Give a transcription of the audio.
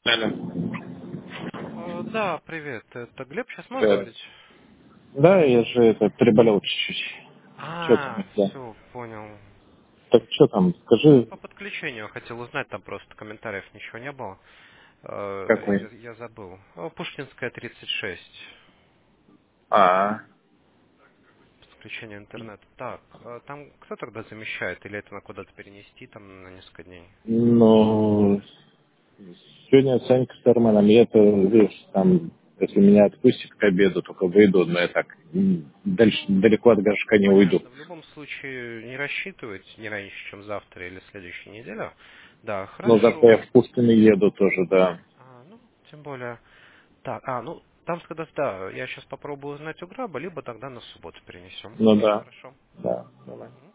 Алло. Да, привет. Это Глеб, сейчас можешь Привет. говорить? Да, я же приболел чуть-чуть. Что там, да? Все, понял. Так что там, скажи, По подключению хотел узнать, там просто комментариев ничего не было. какой? Я забыл. Пушкинская, 36. А, Подключение интернета. Так, там кто тогда замещает? Или это на куда-то перенести там на несколько дней? ну, сегодня Санька с Арменом, я-то, видишь, там, если меня отпустят к обеду, только выйду, но я так дальше далеко от горшка не уйду. Понятно. В любом случае не рассчитывать не раньше, чем завтра или следующей неделе. Да, Но завтра я хорошо. в Пушкино еду тоже, да. Ну, тем более. Так, ну, там сказать, да, я сейчас попробую узнать у Граба, либо тогда на субботу перенесем. Ну да, Хорошо. да, давай.